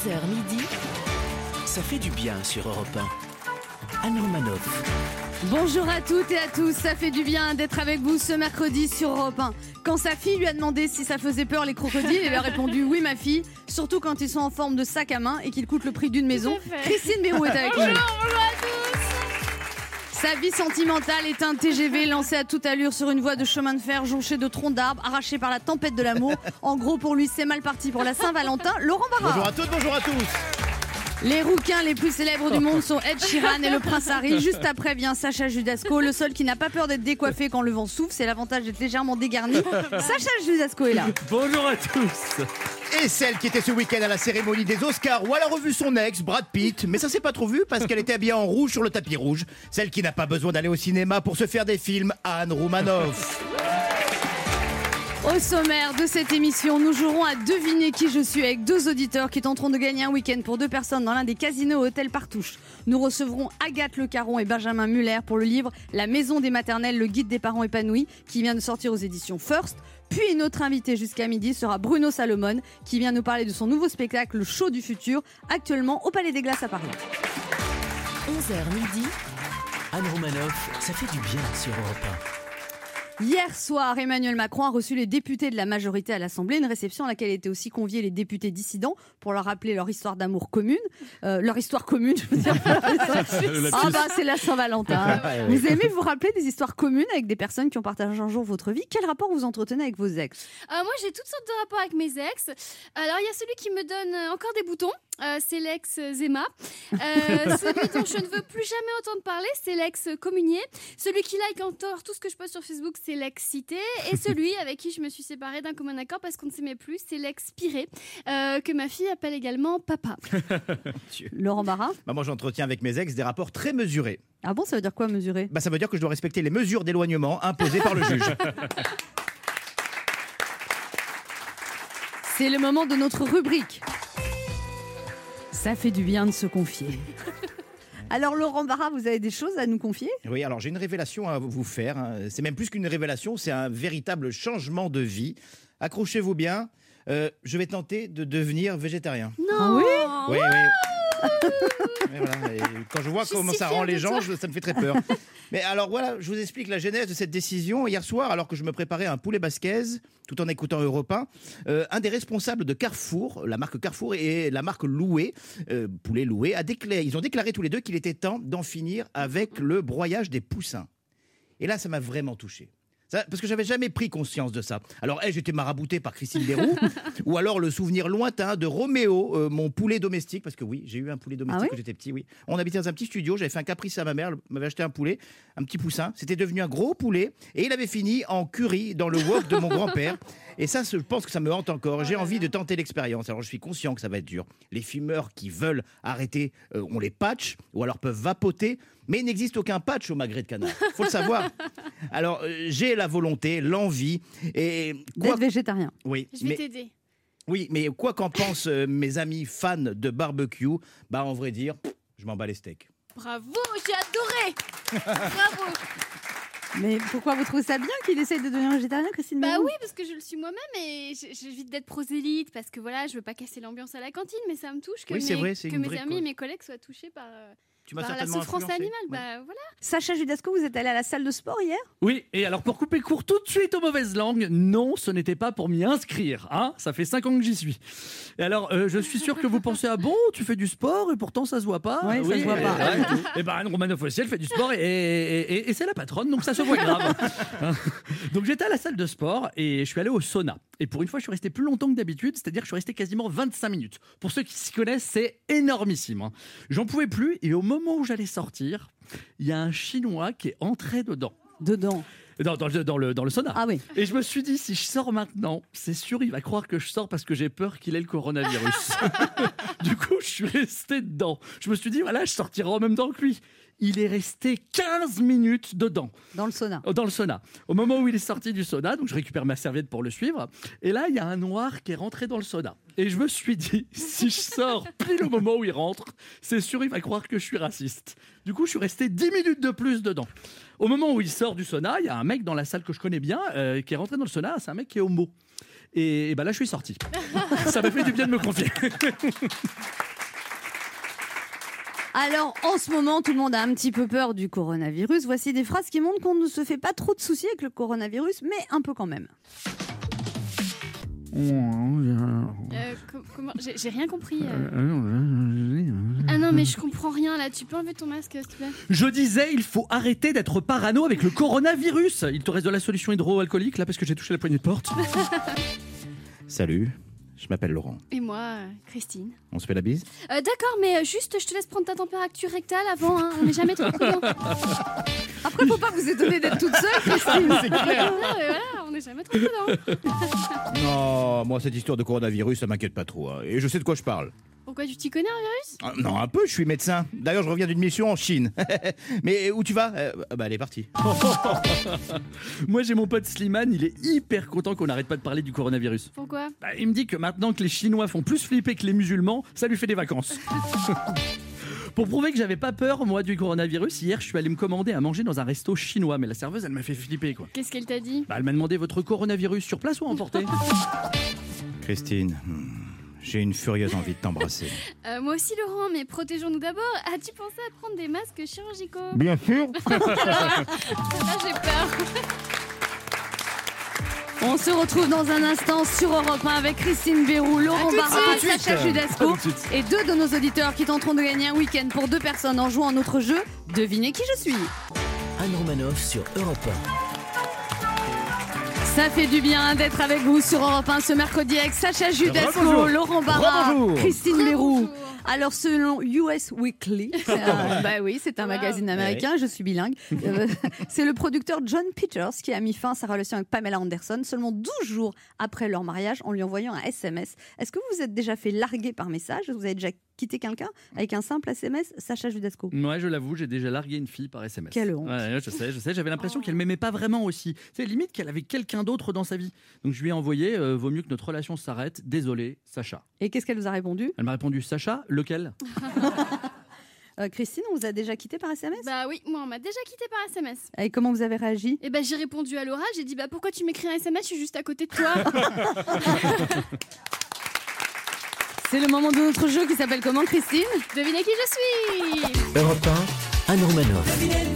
11h midi, ça fait du bien sur Europe 1. Anne Romanoff. Bonjour à toutes et à tous, ça fait du bien d'être avec vous ce mercredi sur Europe 1. Quand sa fille lui a demandé si ça faisait peur les crocodiles, elle a répondu oui ma fille, surtout quand ils sont en forme de sac à main et qu'ils coûtent le prix d'une maison. Christine Béroux est avec nous. Bonjour à tous. Sa vie sentimentale est un TGV lancé à toute allure sur une voie de chemin de fer jonché de troncs d'arbres arrachés par la tempête de l'amour. En gros pour lui c'est mal parti pour la Saint-Valentin. Laurent Barra. Bonjour à toutes, bonjour à tous. Les rouquins les plus célèbres du monde sont Ed Sheeran et le prince Harry. Juste après vient Sacha Judasco, le seul qui n'a pas peur d'être décoiffé quand le vent souffle. C'est l'avantage d'être légèrement dégarni. Sacha Judasco est là. Bonjour à tous. Et celle qui était ce week-end à la cérémonie des Oscars où elle a revu son ex, Brad Pitt, mais ça s'est pas trop vu parce qu'elle était habillée en rouge sur le tapis rouge. Celle qui n'a pas besoin d'aller au cinéma pour se faire des films, Anne Romanoff. Au sommaire de cette émission, nous jouerons à deviner qui je suis avec deux auditeurs qui tenteront de gagner un week-end pour deux personnes dans l'un des casinos hôtels Partouche. Nous recevrons Agathe Le Caron et Benjamin Muller pour le livre La maison des maternelles, le guide des parents épanouis qui vient de sortir aux éditions First. Puis notre invité jusqu'à midi sera Bruno Salomon qui vient nous parler de son nouveau spectacle Le Show du futur, actuellement au Palais des Glaces à Paris. 11h midi, Anne Romanoff, ça fait du bien sur Europe 1. Hier soir, Emmanuel Macron a reçu les députés de la majorité à l'Assemblée, une réception à laquelle étaient aussi conviés les députés dissidents pour leur rappeler leur histoire d'amour commune. Leur histoire commune, je veux dire. Ah bah c'est la Saint-Valentin. Vous aimez vous rappeler des histoires communes avec des personnes qui ont partagé un jour votre vie? Quel rapport vous entretenez avec vos ex? Moi j'ai toutes sortes de rapports avec mes ex. Alors il y a celui qui me donne encore des boutons. C'est l'ex Zema. Celui dont je ne veux plus jamais entendre parler, c'est l'ex Communier. Celui qui like encore tout ce que je poste sur Facebook, c'est l'ex Cité. Et celui avec qui je me suis séparée d'un commun accord parce qu'on ne s'aimait plus, c'est l'ex Piré, que ma fille appelle également papa. Laurent Barra. Moi j'entretiens avec mes ex des rapports très mesurés. Ah bon, ça veut dire quoi mesurer? Ça veut dire que je dois respecter les mesures d'éloignement imposées par le juge. C'est le moment de notre rubrique. Ça fait du bien de se confier. Alors Laurent Barra, vous avez des choses à nous confier? Oui, alors j'ai une révélation à vous faire. C'est même plus qu'une révélation, c'est un véritable changement de vie. Accrochez-vous bien, je vais tenter de devenir végétarien. Non. Ah oui. Oui, oui. Mais voilà, et quand je vois comment ça rend les gens, ça me fait très peur. Mais alors voilà, je vous explique la genèse de cette décision. Hier soir, alors que je me préparais un poulet basquez, tout en écoutant Europe 1, un des responsables de Carrefour, la marque Carrefour et la marque Loué, poulet Loué, ils ont déclaré tous les deux qu'il était temps d'en finir avec le broyage des poussins. Et là, ça m'a vraiment touché. Parce que j'avais jamais pris conscience de ça. Alors, j'étais marabouté par Christine Béroux, ou alors le souvenir lointain de Roméo, mon poulet domestique, parce que oui, j'ai eu un poulet domestique quand j'étais petit, oui. On habitait dans un petit studio, j'avais fait un caprice à ma mère, elle m'avait acheté un poulet, un petit poussin, c'était devenu un gros poulet, et il avait fini en curry dans le wok de mon grand-père. Et ça, je pense que ça me hante encore. J'ai envie de tenter l'expérience. Alors, je suis conscient que ça va être dur. Les fumeurs qui veulent arrêter, on les patch, ou alors peuvent vapoter, mais il n'existe aucun patch au magret de canard. Faut le savoir. Alors, j'ai la volonté, l'envie et d'être végétarien. Oui, je vais t'aider. Oui, mais quoi qu'en pensent mes amis fans de barbecue, en vrai dire, je m'en bats les steaks. Bravo, j'ai adoré. Bravo. Mais pourquoi vous trouvez ça bien qu'il essaye de devenir végétarien, Christine Béroux? Oui, parce que je le suis moi-même et j'évite d'être prosélyte parce que voilà, je veux pas casser l'ambiance à la cantine, mais ça me touche que mes amis et mes collègues soient touchés par la souffrance animale. Voilà. Sacha Judasco, vous êtes allé à la salle de sport hier? Oui, et alors pour couper court tout de suite aux mauvaises langues, non, ce n'était pas pour m'y inscrire. Hein, ça fait 5 ans que j'y suis. Et alors, je suis sûr que vous pensez, ah bon, tu fais du sport et pourtant ça se voit pas? Oui, ça se voit pas. Et Anne Romanoff aussi, elle fait du sport et c'est la patronne, donc ça se voit grave. Donc j'étais à la salle de sport et je suis allé au sauna. Et pour une fois, je suis resté plus longtemps que d'habitude, c'est-à-dire que je suis resté quasiment 25 minutes. Pour ceux qui s'y connaissent, c'est énormissime. Hein. J'en pouvais plus et au moment où j'allais sortir, il y a un Chinois qui est entré dedans. Dans le sauna. Ah oui. Et je me suis dit, si je sors maintenant, c'est sûr, il va croire que je sors parce que j'ai peur qu'il ait le coronavirus. Du coup, je suis resté dedans. Je me suis dit, voilà, je sortirai en même temps que lui. Il est resté 15 minutes dedans. Dans le sauna. Dans le sauna. Au moment où il est sorti du sauna, donc je récupère ma serviette pour le suivre. Et là, il y a un noir qui est rentré dans le sauna. Et je me suis dit, si je sors pile au moment où il rentre, c'est sûr, il va croire que je suis raciste. Du coup, je suis resté 10 minutes de plus dedans. Au moment où il sort du sauna, il y a un mec dans la salle que je connais bien qui est rentré dans le sauna. C'est un mec qui est homo. Et ben là, je suis sorti. Ça m'a fait du bien de me confier. Alors, en ce moment, tout le monde a un petit peu peur du coronavirus. Voici des phrases qui montrent qu'on ne se fait pas trop de soucis avec le coronavirus, mais un peu quand même. Comment j'ai rien compris. Ah non, mais je comprends rien là. Tu peux enlever ton masque, s'il te plaît? Je disais, il faut arrêter d'être parano avec le coronavirus. Il te reste de la solution hydroalcoolique là parce que j'ai touché la poignée de porte. Salut, je m'appelle Laurent. Et moi, Christine. On se fait la bise? D'accord, mais juste, je te laisse prendre ta température rectale avant. Hein. On n'est jamais trop prudent. Après, faut pas vous étonner d'être toute seule, Christine. C'est clair. Non, mais voilà, on n'est jamais trop prudent. Non, moi cette histoire de coronavirus, ça m'inquiète pas trop. Et je sais de quoi je parle. Pourquoi tu t'y connais en virus? Non, un peu, je suis médecin. D'ailleurs, je reviens d'une mission en Chine. Mais où tu vas? Bah, elle est partie. Moi, j'ai mon pote Slimane, il est hyper content qu'on n'arrête pas de parler du coronavirus. Pourquoi? Il me dit que maintenant que les Chinois font plus flipper que les musulmans, ça lui fait des vacances. Pour prouver que j'avais pas peur, moi, du coronavirus, hier, je suis allé me commander à manger dans un resto chinois. Mais la serveuse, elle m'a fait flipper, quoi. Qu'est-ce qu'elle t'a dit? Elle m'a demandé votre coronavirus sur place ou emporté. Christine, j'ai une furieuse envie de t'embrasser. Moi aussi, Laurent, mais protégeons-nous d'abord. As-tu pensé à prendre des masques chirurgicaux? Bien sûr. Là, j'ai peur. On se retrouve dans un instant sur Europe 1 avec Christine Béroux, Laurent Barra, Sacha Judasco et deux de nos auditeurs qui tenteront de gagner un week-end pour 2 personnes en jouant à notre jeu Devinez qui je suis. Anne Romanoff sur Europe 1. Ça fait du bien d'être avec vous sur Europe 1 ce mercredi avec Sacha Judasco, Rebonjour. Laurent Barra, Rebonjour. Christine Béroux. Bonjour. Alors selon US Weekly, bah oui, c'est un magazine américain, je suis bilingue, c'est le producteur John Peters qui a mis fin à sa relation avec Pamela Anderson seulement 12 jours après leur mariage en lui envoyant un SMS. Est-ce que vous vous êtes déjà fait larguer par message? Vous avez déjà quitté quelqu'un avec un simple SMS? Sacha Judasco. Ouais, je l'avoue, j'ai déjà largué une fille par SMS. Quelle honte. Ouais, je sais, j'avais l'impression qu'elle m'aimait pas vraiment aussi. C'est limite qu'elle avait quelqu'un d'autre dans sa vie. Donc je lui ai envoyé, vaut mieux que notre relation s'arrête, désolé, Sacha. Et qu'est-ce qu'elle vous a répondu? Elle m'a répondu, Sacha, lequel? Christine, on vous a déjà quitté par SMS? Bah oui, moi, on m'a déjà quitté par SMS. Et comment vous avez réagi? Et bah j'ai répondu à l'oral, j'ai dit bah pourquoi tu m'écris un SMS, je suis juste à côté de toi. C'est le moment de notre jeu qui s'appelle comment, Christine? Devinez qui je suis. Europe 1, Anne Romanoff.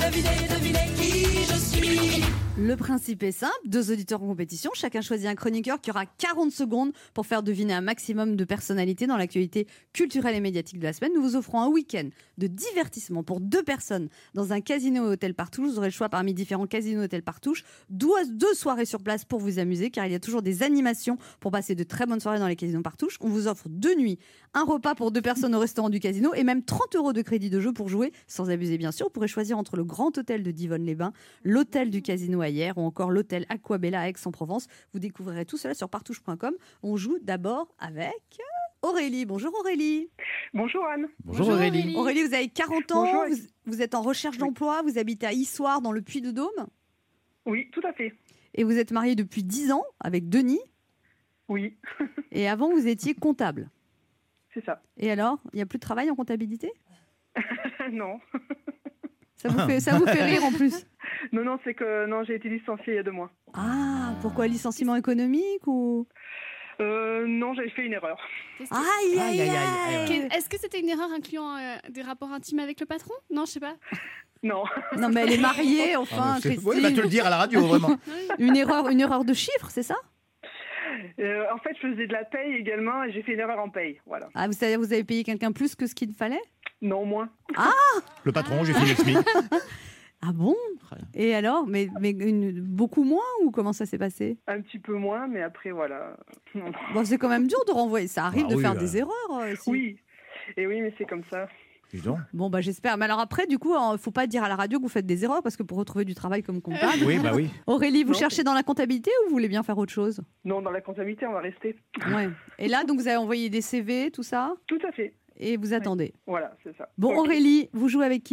Le principe est simple, 2 auditeurs en compétition, chacun choisit un chroniqueur qui aura 40 secondes pour faire deviner un maximum de personnalités dans l'actualité culturelle et médiatique de la semaine. Nous vous offrons un week-end de divertissement pour 2 personnes dans un casino et hôtel Partouche. Vous aurez le choix parmi différents casinos et hôtels Partouche. 2 soirées sur place pour vous amuser, car il y a toujours des animations pour passer de très bonnes soirées dans les casinos Partouche. On vous offre 2 nuits, un repas pour 2 personnes au restaurant du casino et même 30 € de crédit de jeu pour jouer, sans abuser bien sûr. Vous pourrez choisir entre le Grand Hôtel de Divonne-les-Bains, l'hôtel du casino à Hyères ou encore l'hôtel Aquabella à Aix-en-Provence. Vous découvrirez tout cela sur partouche.com. On joue d'abord avec Aurélie. Bonjour Aurélie. Bonjour Anne. Bonjour Aurélie. Aurélie, vous avez 40 ans, Bonjour. vous êtes en recherche d'emploi, vous habitez à Issoire dans le Puy-de-Dôme Oui, tout à fait. et vous êtes mariée depuis 10 ans avec Denis Oui, et avant vous étiez comptable. c'est ça. Et alors, il n'y a plus de travail en comptabilité? Non. Ça vous fait rire en plus? Non, c'est que non, j'ai été licenciée il y a 2 mois. Ah, pourquoi licenciement économique ou... Non, j'avais fait une erreur. Qu'est-ce que- Aïe, aïe, Aïe, aïe, aïe. Est-ce que c'était une erreur incluant des rapports intimes avec le patron? Non, je sais pas. Non. Non mais elle est mariée, enfin, Ah, Christine. ouais, va te le dire à la radio, vraiment. Une erreur de chiffre, c'est ça? En fait, je faisais de la paye également et j'ai fait une erreur en paye. Voilà. Ah, vous avez payé quelqu'un plus que ce qu'il fallait? Non, moins. Le patron, j'ai fait le SMIC. Ah bon? Et alors, mais beaucoup moins ou comment ça s'est passé? Un petit peu moins, mais après, voilà. Non. Bon, c'est quand même dur de renvoyer. Ça arrive Ah de oui, faire là. des erreurs. Si. Oui. Et oui, mais c'est comme ça. Dis donc. Bon, bah j'espère. Mais alors après, du coup, il faut pas dire à la radio que vous faites des erreurs parce que pour retrouver du travail comme comptable. Oui, bah oui. Aurélie, vous Non. cherchez dans la comptabilité ou vous voulez bien faire autre chose? Non, dans la comptabilité, on va rester. Ouais. Et là, donc vous avez envoyé des CV, tout ça, Tout à fait. et vous attendez. Voilà, c'est ça. Bon, Ok. Aurélie, vous jouez avec qui?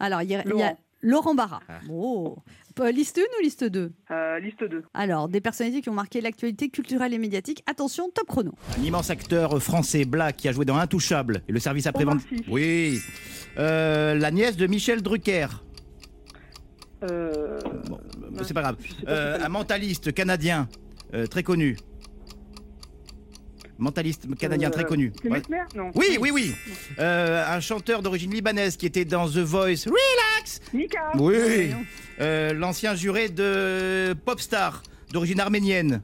Alors, il y a Laurent Barra. Oh. Liste 1 ou liste 2 Liste 2. Alors, des personnalités qui ont marqué l'actualité culturelle et médiatique. Attention, top chrono. Un immense acteur français, Black, qui a joué dans Intouchable et le service après-vente. Oui. La nièce de Michel Drucker. Bon, c'est pas grave. Un mentaliste canadien très connu. Mentaliste canadien très connu. C'est Mesmer ? Non. Oui. Un chanteur d'origine libanaise qui était dans The Voice. Relax. Mika. Oui. L'ancien juré de Popstar d'origine arménienne.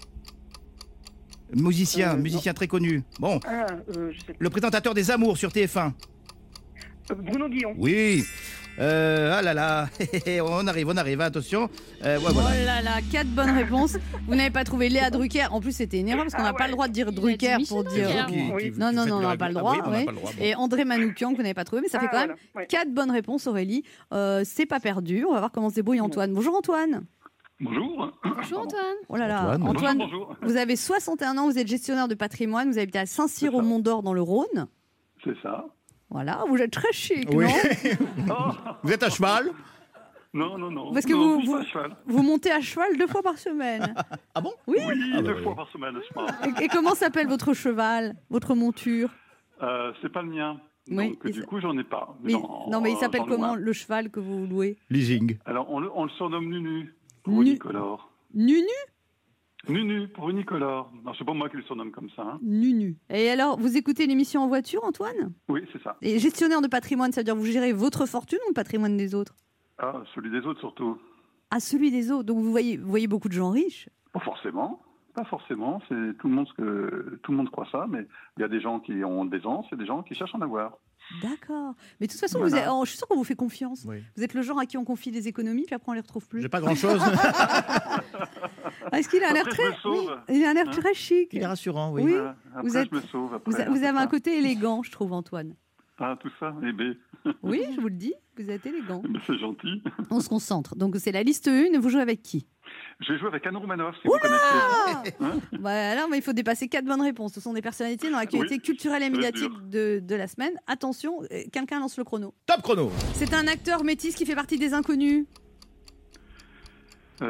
Musicien très connu. Bon. Je sais. Le présentateur des Amours sur TF1. Bruno Guillon. Oui. Ah là là, on arrive, attention. Oh là là, 4 bonnes réponses. Vous n'avez pas trouvé Léa Drucker. En plus, c'était une erreur parce qu'on n'a pas le droit de dire Drucker pour dire. Non, on n'a pas le droit. Et André Manoukian, que vous n'avez pas trouvé, mais ça fait quand même 4 bonnes réponses, Aurélie. C'est pas perdu. On va voir comment se débrouille Antoine. Bonjour Antoine. Bonjour. Bonjour Antoine. Oh là là, Antoine, vous avez 61 ans, vous êtes gestionnaire de patrimoine, vous habitez à Saint-Cyr au Mont-d'Or dans le Rhône. C'est ça. Voilà, vous êtes très chic, oui. non? Vous êtes à cheval? Non. Parce que vous montez à cheval 2 fois par semaine. Ah bon? Oui, 2 fois par semaine, je pense. Et comment s'appelle votre cheval, votre monture? C'est pas le mien. Oui, Donc, du coup, j'en ai pas. Mais il s'appelle comment le cheval que vous louez? Leasing. Alors, on le surnomme Nunu, pour unicolore. Nunu? Nunu, pour unicolore. Non, c'est pas moi qui le surnomme comme ça. Hein. Nunu. Et alors, vous écoutez l'émission en voiture, Antoine? Oui, c'est ça. Et gestionnaire de patrimoine, ça veut dire vous gérez votre fortune ou le patrimoine des autres? Ah, celui des autres surtout. Ah, celui des autres. Donc vous voyez beaucoup de gens riches? Pas forcément. C'est tout le monde croit ça, mais il y a des gens qui ont des ans, c'est des gens qui cherchent à en avoir. D'accord. Mais de toute façon, Voilà. je suis sûre qu'on vous fait confiance. Oui. Vous êtes le genre à qui on confie des économies, puis après on les retrouve plus. J'ai pas grand-chose. Est-ce qu'il a un air Après, je me sauve. il a un air très chic. Il est rassurant, oui. Oui. Voilà. Après, je me sauve. Vous avez un côté élégant, je trouve, Antoine. Ah, tout ça, Oui, je vous le dis, vous êtes élégant. C'est gentil. On se concentre. Donc c'est la liste 1, vous jouez avec qui? Je vais jouer avec Anne Romanoff, si vous connaissez. Alors, mais il faut dépasser 4 bonnes réponses. Ce sont des personnalités dans l'actualité culturelle et médiatique de la semaine. Attention, quelqu'un lance le chrono. Top chrono. C'est un acteur métis qui fait partie des Inconnus. Oui,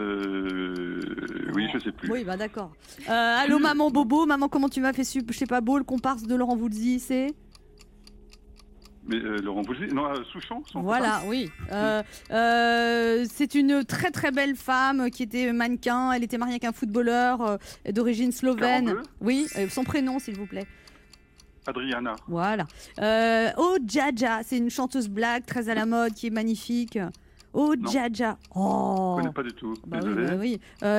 je sais plus. Oui, bah d'accord. Allô, maman Bobo. Maman, comment tu m'as fait je sais pas, beau, le comparse de Laurent Voulzy, c'est... Mais Laurent Voulzy, non, Souchon. Voilà, oui. C'est une très très belle femme qui était mannequin. Elle était mariée avec un footballeur d'origine slovène. 42. Oui, son prénom, s'il vous plaît. Adriana. Voilà. Oh, Jaja, c'est une chanteuse black très à la mode qui est magnifique. Oh, Non. Jaja. Je Oh. connais pas du tout. Bah Désolé. oui.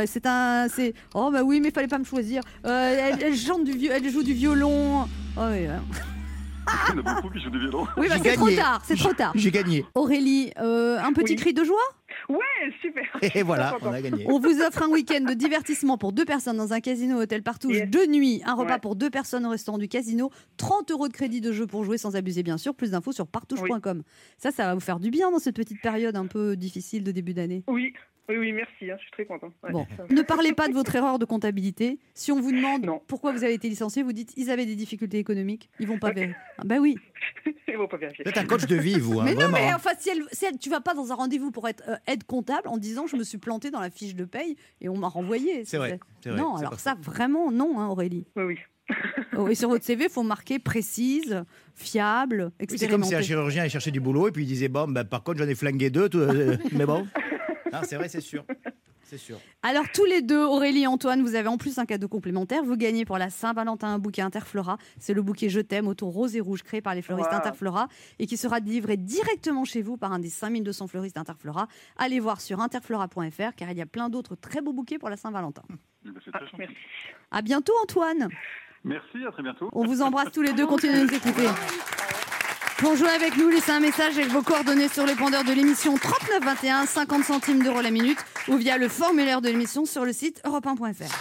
Oh bah oui, mais fallait pas me choisir. Elle joue du violon. Oh, oui, Il y en a beaucoup qui jouent du violon. oui, bah, J'ai c'est trop gagné. tard. C'est trop tard. J'ai gagné. Aurélie, un petit Oui. cri de joie. Ouais, super. Et voilà, on a gagné. On vous offre un week-end de divertissement pour 2 personnes dans un casino hôtel Partouche, Yes. 2 nuits, un repas Ouais. pour 2 personnes au restaurant du casino, 30 € de crédit de jeu pour jouer sans abuser bien sûr, plus d'infos sur partouche.com. Ça va vous faire du bien dans cette petite période un peu difficile de début d'année. Oui, merci, je suis très content. Ouais, Bon, ça- ne parlez pas de votre erreur de comptabilité. Si on vous demande Non. pourquoi vous avez été licencié, vous dites ils avaient des difficultés économiques, ils vont pas vérifier. Ah, bah oui. Ils vont pas vérifier. Vous êtes un coach de vie, vous, hein, Mais non, vraiment. mais enfin, tu vas pas dans un rendez-vous pour être aide comptable en disant je me suis planté dans la fiche de paye et on m'a renvoyé. C'est vrai. Non, c'est alors pas ça, vraiment, non, hein, Aurélie. Oui. Oh, et sur votre CV, il faut marquer précise, fiable, Oui, c'est comme si un expérimentée. chirurgien il cherchait du boulot et puis il disait bon, ben, par contre j'en ai flingué 2, mais bon. Non, c'est vrai, c'est sûr. C'est sûr. Alors, tous les deux, Aurélie et Antoine, vous avez en plus un cadeau complémentaire. Vous gagnez pour la Saint-Valentin un bouquet Interflora. C'est le bouquet Je t'aime, au ton rose et rouge, créé par les fleuristes Wow. Interflora et qui sera livré directement chez vous par un des 5200 fleuristes Interflora. Allez voir sur interflora.fr car il y a plein d'autres très beaux bouquets pour la Saint-Valentin. C'est très gentil. Merci. À bientôt, Antoine. Merci, à très bientôt. On vous embrasse tous les deux. Continuez de nous écouter. Pour jouer avec nous, laissez un message avec vos coordonnées sur le répondeur de l'émission 3921, 50 centimes d'euros la minute, ou via le formulaire de l'émission sur le site europe1.fr.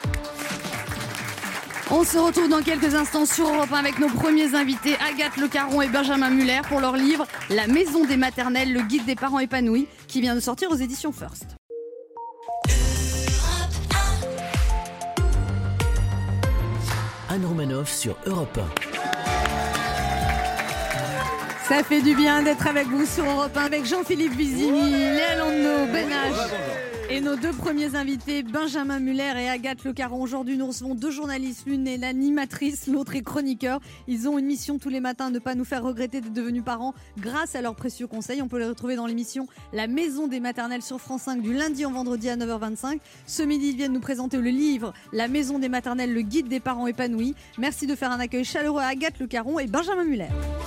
On se retrouve dans quelques instants sur Europe 1 avec nos premiers invités, Agathe Le Caron et Benjamin Muller, pour leur livre La maison des maternelles, le guide des parents épanouis, qui vient de sortir aux éditions First. Anne Romanoff sur Europe 1. Ça fait du bien d'être avec vous sur Europe 1 avec Jean-Philippe Vizini, Léa Landau, Ben H et nos deux premiers invités, Benjamin Muller et Agathe Le Caron. Aujourd'hui, nous recevons deux journalistes. L'une est l'animatrice, l'autre est chroniqueur. Ils ont une mission tous les matins, ne pas nous faire regretter d'être devenus parents grâce à leurs précieux conseils. On peut les retrouver dans l'émission La Maison des Maternelles sur France 5 du lundi au vendredi à 9h25. Ce midi, ils viennent nous présenter le livre La Maison des Maternelles, le guide des parents épanouis. Merci de faire un accueil chaleureux à Agathe Le Caron et Benjamin Muller.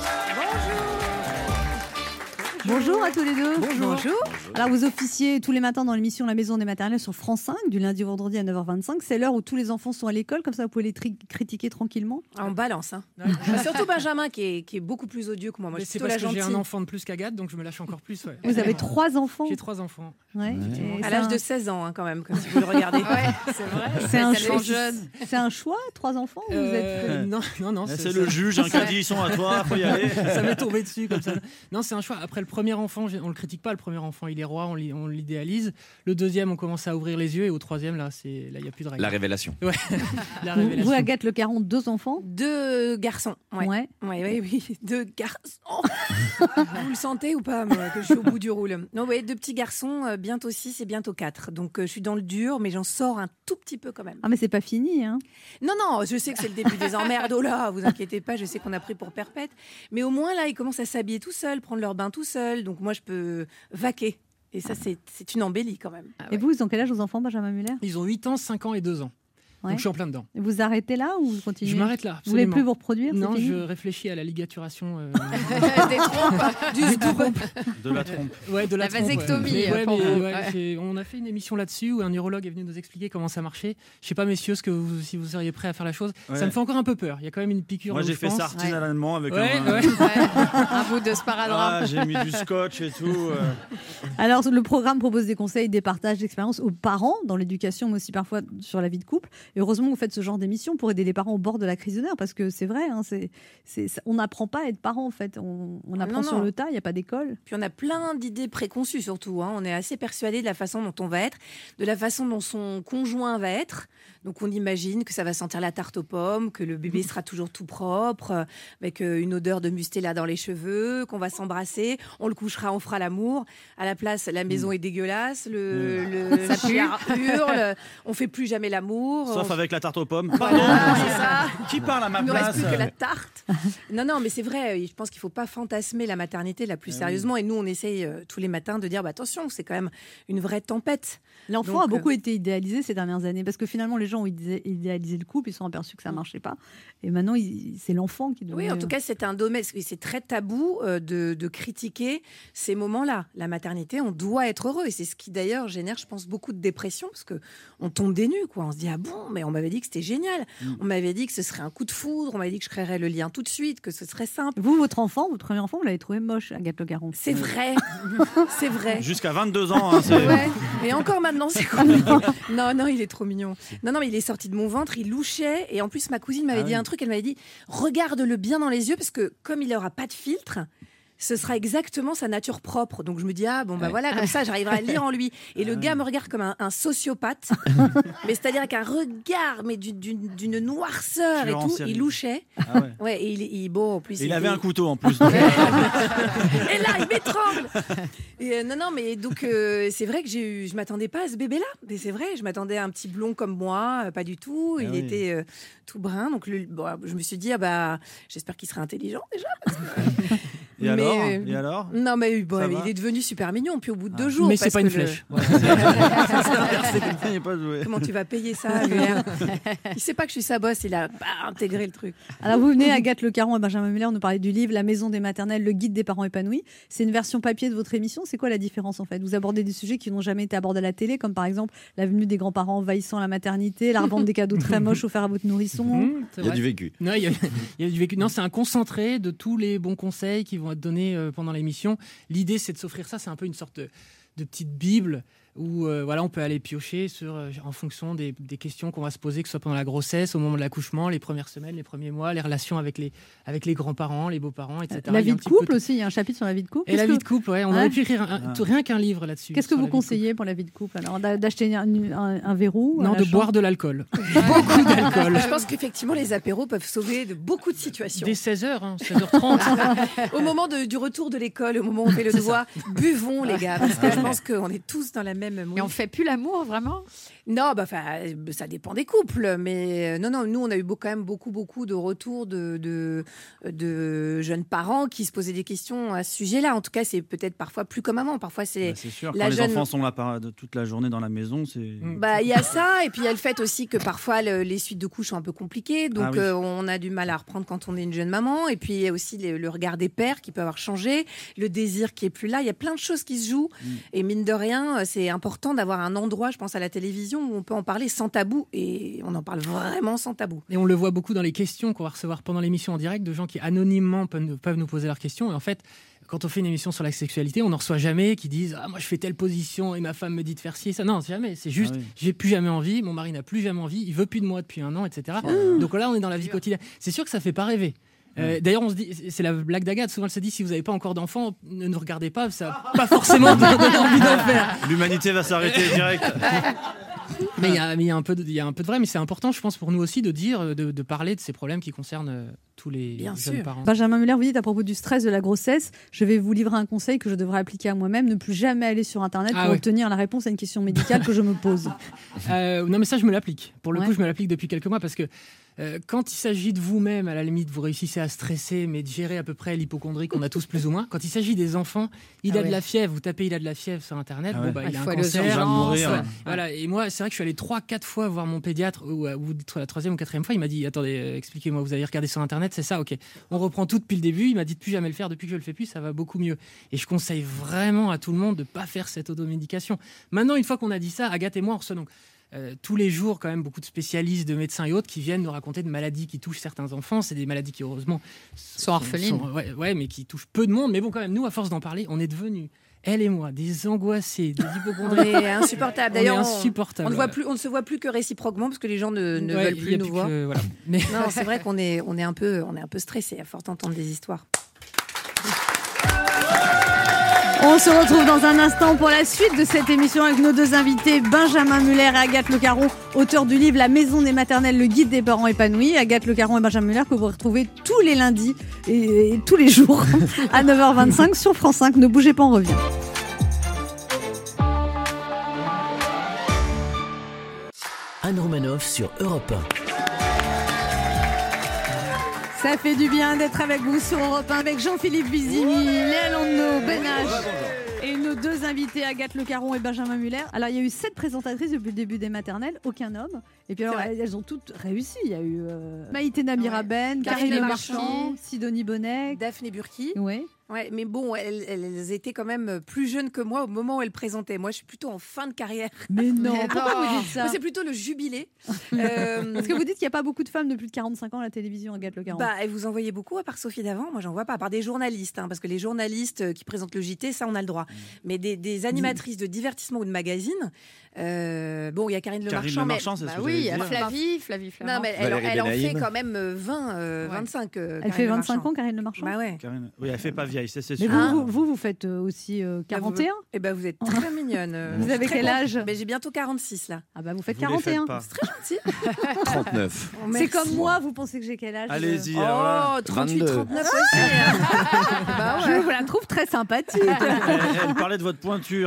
Bonjour à tous les deux. Bonjour. Alors vous officiez tous les matins dans l'émission La Maison des Maternelles sur France 5 du lundi au vendredi à 9h25. C'est l'heure où tous les enfants sont à l'école, comme ça vous pouvez les critiquer tranquillement. On balance. Surtout Benjamin qui est beaucoup plus odieux que moi. Moi, mais c'est parce que j'ai un enfant de plus qu'Agathe, donc je me lâche encore plus. Ouais. Vous avez 3 enfants? J'ai 3 enfants. Ouais. À l'âge de 16 ans, quand même, comme si vous le regardez. C'est vrai. C'est un choix jeune. C'est un choix, 3 enfants ou vous êtes... Non. C'est le juge, un crédit, ils sont à toi, faut y aller. Ça m'est tombé dessus comme ça. Non, c'est un choix. Après le premier enfant, on le critique pas. Le premier enfant, il est roi, on l'idéalise. Le deuxième, on commence à ouvrir les yeux, et au troisième, là, il y a plus de règles. La révélation. Ouais. La révélation. Vous, Agathe Le Caron, 2 enfants? 2 garçons. Ouais. Oui, 2 garçons. Vous le sentez ou pas, moi, que je suis au bout du roule? Non, 2 petits garçons, bientôt 6 et bientôt 4. Donc je suis dans le dur, mais j'en sors un tout petit peu quand même. Ah, mais c'est pas fini, hein? Non, je sais que c'est le début des emmerdes. Oh là, vous inquiétez pas, je sais qu'on a pris pour perpète. Mais au moins, là, ils commencent à s'habiller tout seuls, prendre leur bain tout seuls. Donc moi, je peux vaquer. Et ça, c'est une embellie quand même. Et vous, ils ont quel âge vos enfants, Benjamin Muller? Ils ont 8 ans, 5 ans et 2 ans. Ouais. Donc je suis en plein dedans. Et vous arrêtez là ou vous continuez? Je m'arrête là. Vous voulez plus vous reproduire? Non, je réfléchis à la ligaturation. Des trompes. De la trompe. Ouais, de la trompe. vasectomie. On a fait une émission là-dessus où un urologue est venu nous expliquer comment ça marchait. Je sais pas, messieurs, si vous seriez prêts à faire la chose. Ouais. Ça me fait encore un peu peur. Il y a quand même une piqûre. Moi, j'ai fait ça artisanalement avec un bout de sparadrap. J'ai mis du scotch et tout. Alors, le programme propose des conseils, des partages d'expériences aux parents dans l'éducation, mais aussi parfois sur la vie de couple. Et heureusement, vous faites ce genre d'émission pour aider les parents au bord de la crise de nerfs, parce que c'est vrai, on n'apprend pas à être parent en fait. On apprend sur le tas, il n'y a pas d'école. Puis on a plein d'idées préconçues surtout. On est assez persuadé de la façon dont on va être, de la façon dont son conjoint va être. Donc on imagine que ça va sentir la tarte aux pommes, que le bébé sera toujours tout propre, avec une odeur de mustela dans les cheveux, qu'on va s'embrasser, on le couchera, on fera l'amour. À la place, la maison est dégueulasse, ça chien hurle, on fait plus jamais l'amour. Sauf avec la tarte aux pommes. Voilà, c'est ça. Qui parle à ma place? Il ne reste plus que la tarte. Non, mais c'est vrai, je pense qu'il ne faut pas fantasmer la maternité la plus sérieusement. Et nous, on essaye tous les matins de dire, attention, c'est quand même une vraie tempête. L'enfant a beaucoup été idéalisé ces dernières années, parce que finalement, les gens ont idéalisé le couple, ils se sont aperçus que ça ne marchait pas. Et maintenant, c'est l'enfant qui doit... Oui, en tout cas, c'est un domaine, c'est très tabou de critiquer ces moments-là. La maternité, on doit être heureux. Et c'est ce qui, d'ailleurs, génère, je pense, beaucoup de dépression, parce qu'on tombe des nues, quoi. On se dit, ah bon, mais on m'avait dit que c'était génial. On m'avait dit que ce serait un coup de foudre, on m'avait dit que je créerais le lien tout de suite, que ce serait simple. Vous, votre premier enfant, vous l'avez trouvé moche, Agathe Le Caron. C'est vrai. C'est vrai. Jusqu'à 22 ans. Ouais. Mais encore maintenant, c'est compliqué. Non, il est trop mignon. Non, mais il est sorti de mon ventre, il louchait. Et en plus, ma cousine m'avait dit un truc, elle m'avait dit, regarde-le bien dans les yeux, parce que comme il n'aura pas de filtre, ce sera exactement sa nature propre. Donc je me dis, voilà, comme ça, j'arriverai à lire en lui. Et le gars me regarde comme un sociopathe, mais c'est-à-dire avec un regard, mais d'une noirceur et tout. Il louchait. Et en plus, il avait un couteau en plus. Et là, il m'étrangle. Et, non, mais donc, c'est vrai que je m'attendais pas à ce bébé-là. Mais c'est vrai, je m'attendais à un petit blond comme moi, pas du tout. Il était tout brun. Donc, je me suis dit, j'espère qu'il serait intelligent déjà. Parce que... Et alors Non, mais il est devenu super mignon. Puis au bout de 2 jours. Mais c'est pas une flèche. Comment tu vas payer ça, Muller? Il sait pas que je suis sa bosse. Il a pas intégré le truc. Alors vous venez, Agathe Le Caron et Benjamin Muller, nous parler du livre La Maison des Maternelles, le guide des parents épanouis. C'est une version papier de votre émission. C'est quoi la différence en fait? Vous abordez des sujets qui n'ont jamais été abordés à la télé, comme par exemple la venue des grands-parents envahissant la maternité, la revente des cadeaux très moches offerts à votre nourrisson. Il y a du vécu. Non, il y a du vécu. Non, c'est un concentré de tous les bons conseils qui vont être donnés pendant l'émission. L'idée, c'est de s'offrir ça. C'est un peu une sorte de petite bible où on peut aller piocher en fonction des questions qu'on va se poser, que ce soit pendant la grossesse, au moment de l'accouchement, les premières semaines, les premiers mois, les relations avec les grands-parents, les beaux-parents, etc. La vie de couple aussi, il y a un chapitre sur la vie de couple. Et la vie de couple, on aurait pu écrire rien qu'un livre là-dessus. Qu'est-ce que vous conseillez pour la vie de couple? Alors, d'acheter un verrou? Non, de boire de l'alcool. Beaucoup d'alcool. Je pense qu'effectivement, les apéros peuvent sauver de beaucoup de situations. Dès 16h, 16h30. Au moment du retour de l'école, au moment où on fait le devoir, buvons les gars, parce que je pense qu'on est tous dans la même mouille. Et on fait plus l'amour, vraiment? Non, ça dépend des couples, mais non, nous on a eu quand même beaucoup de retours de jeunes parents qui se posaient des questions à ce sujet-là. En tout cas, c'est peut-être parfois plus comme avant. Parfois, c'est sûr. la Quand jeune... les enfants sont là toute la journée dans la maison, c'est. Il y a ça, et puis il y a le fait aussi que parfois les suites de couches sont un peu compliquées, donc on a du mal à reprendre quand on est une jeune maman. Et puis il y a aussi le regard des pères qui peut avoir changé, le désir qui est plus là. Il y a plein de choses qui se jouent, et mine de rien, c'est important d'avoir un endroit, je pense, à la télévision où on peut en parler sans tabou, et on en parle vraiment sans tabou. Et on le voit beaucoup dans les questions qu'on va recevoir pendant l'émission en direct, de gens qui anonymement peuvent nous poser leurs questions. Et en fait, quand on fait une émission sur la sexualité, on n'en reçoit jamais qui disent moi je fais telle position et ma femme me dit de faire ci et ça. Non, jamais. C'est juste j'ai plus jamais envie, mon mari n'a plus jamais envie, il veut plus de moi depuis 1 an, etc. Donc là, on est dans la vie quotidienne. C'est sûr que ça fait pas rêver. D'ailleurs, on se dit, c'est la blague d'Agathe. Souvent, elle se dit si vous n'avez pas encore d'enfants, ne nous regardez pas, ça n'a pas forcément donné envie d'en faire. L'humanité va s'arrêter direct. Mais il y a un peu de vrai, mais c'est important, je pense, pour nous aussi de dire, de parler de ces problèmes qui concernent tous les jeunes parents. Benjamin Muller, vous dites à propos du stress de la grossesse, je vais vous livrer un conseil que je devrais appliquer à moi-même, ne plus jamais aller sur Internet pour obtenir la réponse à une question médicale que je me pose. Non, mais ça, je me l'applique. Pour le coup, je me l'applique depuis quelques mois parce que quand il s'agit de vous-même, à la limite, vous réussissez à stresser, mais de gérer à peu près l'hypocondrie qu'on a tous plus ou moins. Quand il s'agit des enfants, il a de la fièvre, vous tapez il a de la fièvre sur Internet, il a un cancer. Voilà. Et moi, c'est vrai que je suis allé 3-4 fois voir mon pédiatre, ou la 3e ou 4e fois, il m'a dit attendez, expliquez-moi, vous avez regardé sur Internet, c'est ça, ok. On reprend tout depuis le début, il m'a dit de plus jamais le faire, depuis que je le fais plus, ça va beaucoup mieux. Et je conseille vraiment à tout le monde de ne pas faire cette automédication. Maintenant, une fois qu'on a dit ça, Agathe et moi, on reçoit donc tous les jours quand même beaucoup de spécialistes, de médecins et autres qui viennent nous raconter de maladies qui touchent certains enfants. C'est des maladies qui heureusement sont orphelines. Mais qui touchent peu de monde. Mais bon, quand même, nous, à force d'en parler, on est devenus, elle et moi, des angoissés, des hypocondriaques. On est insupportables. D'ailleurs, on ne se voit plus que réciproquement parce que les gens ne veulent plus nous voir. Mais... Non, c'est vrai qu'on est un peu stressés à force d'entendre des histoires. On se retrouve dans un instant pour la suite de cette émission avec nos deux invités, Benjamin Muller et Agathe Le Caron, auteurs du livre La Maison des maternelles, le guide des parents épanouis. Agathe Le Caron et Benjamin Muller que vous retrouvez tous les lundis et tous les jours à 9h25 sur France 5. Ne bougez pas, on revient. Anne Romanoff sur Europe 1. Ça fait du bien d'être avec vous sur Europe 1 avec Jean-Philippe Vizini, Léa Landau, Ben H et nos deux invités Agathe Le Caron et Benjamin Muller. Alors il y a eu 7 présentatrices depuis le début des maternelles, aucun homme. Et puis alors elles ont toutes réussi. Il y a eu Maïté Namiraben, Karine Le Marchand, Sidonie Bonnet, Daphné Burki. Oui. Ouais, mais bon, elles étaient quand même plus jeunes que moi au moment où elles présentaient. Moi, je suis plutôt en fin de carrière. Mais non, pourquoi vous dites ça? Moi, c'est plutôt le jubilé. Parce que vous dites qu'il n'y a pas beaucoup de femmes de plus de 45 ans à la télévision, Agathe Le Caron. Et vous en voyez beaucoup, à part Sophie Davant. Moi, j'en vois pas, à part des journalistes. Parce que les journalistes qui présentent le JT, ça, on a le droit. Mais des animatrices de divertissement ou de magazine... il y a Karine Le Marchand, c'est ce que oui, il y a Flavie Flamand. Non, mais elle en fait quand même 25. Elle fait 25 ans, Karine Le Marchand. Bah ouais. Oui, elle fait pas vieille, c'est sûr. Mais vous faites aussi 41. Eh ben, vous êtes très mignonne. Vous avez quel âge? J'ai bientôt 46 là. Ah bah vous faites 41. C'est très gentil. 39. C'est comme moi, vous pensez que j'ai quel âge? Allez-y. 38, 22. 39 aussi. Je vous la trouve très sympathique. Elle parlait de votre pointure.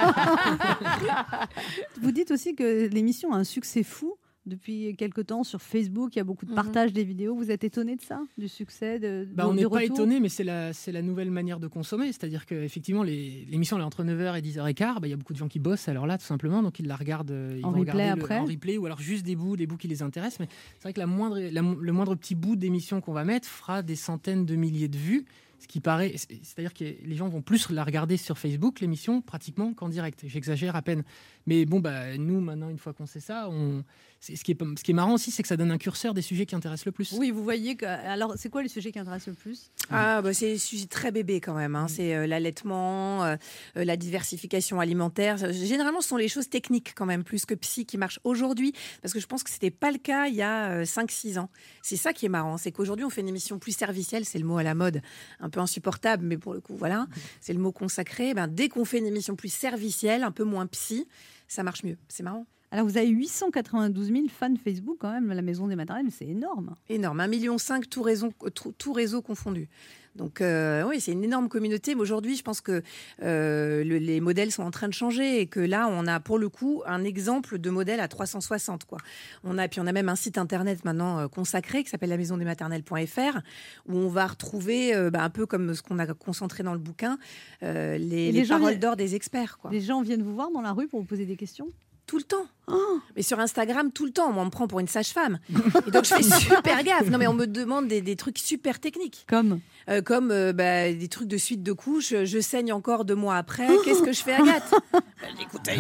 Vous dites aussi que l'émission a un succès fou depuis quelque temps sur Facebook. Il y a beaucoup de partage des vidéos. Vous êtes étonné de ça, du succès on n'est pas étonné, mais c'est la nouvelle manière de consommer. C'est-à-dire qu'effectivement, l'émission elle est entre 9h et 10h15. Il y a beaucoup de gens qui bossent à l'heure là, tout simplement. Donc ils la regardent en replay après. En replay, ou alors juste des bouts qui les intéressent. Mais c'est vrai que le moindre petit bout d'émission qu'on va mettre fera des centaines de milliers de vues. Ce qui paraît, c'est-à-dire que les gens vont plus la regarder sur Facebook, l'émission, pratiquement qu'en direct. J'exagère à peine. Mais bon, nous, maintenant, une fois qu'on sait ça, ce qui est marrant aussi, c'est que ça donne un curseur des sujets qui intéressent le plus. Oui, vous voyez que. Alors, c'est quoi les sujets qui intéressent le plus ? C'est des sujets très bébés quand même. C'est l'allaitement, la diversification alimentaire. Généralement, ce sont les choses techniques quand même, plus que psy qui marchent aujourd'hui. Parce que je pense que ce n'était pas le cas il y a 5-6 ans. C'est ça qui est marrant. C'est qu'aujourd'hui, on fait une émission plus servicielle. C'est le mot à la mode, un peu insupportable, mais pour le coup, voilà. C'est le mot consacré. Dès qu'on fait une émission plus servicielle, un peu moins psy, ça marche mieux. C'est marrant. Alors, vous avez 892 000 fans Facebook quand même, la Maison des Maternelles, c'est énorme. Énorme, 1,5 million, tout réseau confondu. Donc oui, c'est une énorme communauté. Mais aujourd'hui, je pense que les modèles sont en train de changer et que là, on a pour le coup un exemple de modèle à 360. Puis on a même un site internet maintenant consacré qui s'appelle lamaisondesmaternelles.fr où on va retrouver un peu comme ce qu'on a concentré dans le bouquin, les paroles d'or des experts. Les gens viennent vous voir dans la rue pour vous poser des questions ? Tout le temps. Mais sur Instagram, tout le temps. Moi, on me prend pour une sage-femme. Et donc, je fais super gaffe. Non, mais on me demande des trucs super techniques. Comme des trucs de suite de couches. Je saigne encore 2 mois après. Qu'est-ce que je fais, Agathe ? Écoutez,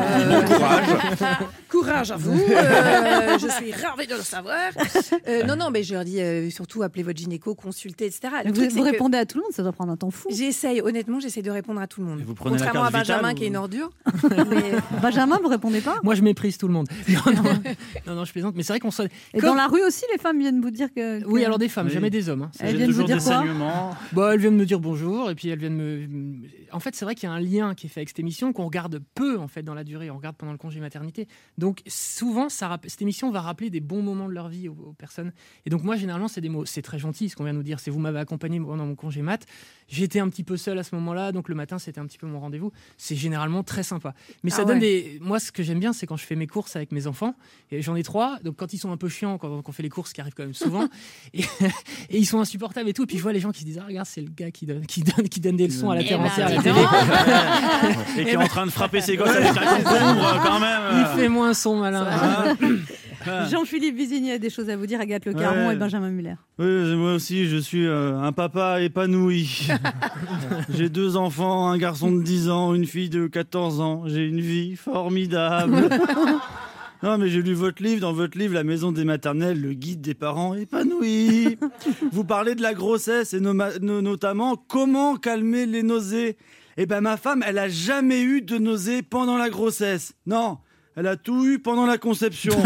courage à vous. Je suis ravie de le savoir. Non, mais je leur dis surtout appelez votre gynéco, consultez, etc. Vous répondez à tout le monde, ça doit prendre un temps fou. Honnêtement, j'essaie de répondre à tout le monde. Et vous prenez contrairement la à carte Benjamin vitale, qui est une ordure. Benjamin, vous répondez pas ? Moi, je méprise tout le monde. Non, je plaisante. Mais c'est vrai qu'on soit. Et dans la rue aussi, les femmes viennent vous dire que. Oui, alors des femmes, jamais des hommes. Elles viennent vous dire quoi ? Elles viennent me dire bonjour et puis elles viennent me. En fait, c'est vrai qu'il y a un lien qui est fait avec cette émission qu'on regarde peu en fait dans la durée. On regarde pendant le congé maternité. Donc souvent, cette émission va rappeler des bons moments de leur vie aux personnes. Et donc moi, généralement, c'est des mots. C'est très gentil ce qu'on vient de nous dire. C'est vous m'avez accompagné pendant mon congé mat. J'étais un petit peu seule à ce moment-là, donc le matin, c'était un petit peu mon rendez-vous. C'est généralement très sympa. Mais ça donne des. Moi, ce que j'aime bien, c'est quand je fais mes courses avec mes enfants. Et j'en ai 3. Donc quand ils sont un peu chiants, quand on fait les courses, qui arrivent quand même souvent, et ils sont insupportables et tout. Et puis je vois les gens qui se disent regarde, c'est le gars qui donne des leçons à la terre entière à la télé. Et qui est en train de frapper ses gosses avec un concombre quand même. Il fait moins son malin. Jean-Philippe Vizini a des choses à vous dire, Agathe Le Caron et Benjamin Muller. Oui, moi aussi, je suis un papa épanoui. J'ai 2 enfants, un garçon de 10 ans, une fille de 14 ans. J'ai une vie formidable. Non, mais j'ai lu votre livre. Dans votre livre, La Maison des Maternelles, le guide des parents épanouis. Vous parlez de la grossesse et notamment comment calmer les nausées. Eh ben, ma femme, elle a jamais eu de nausées pendant la grossesse. Non. Elle a tout eu pendant la conception.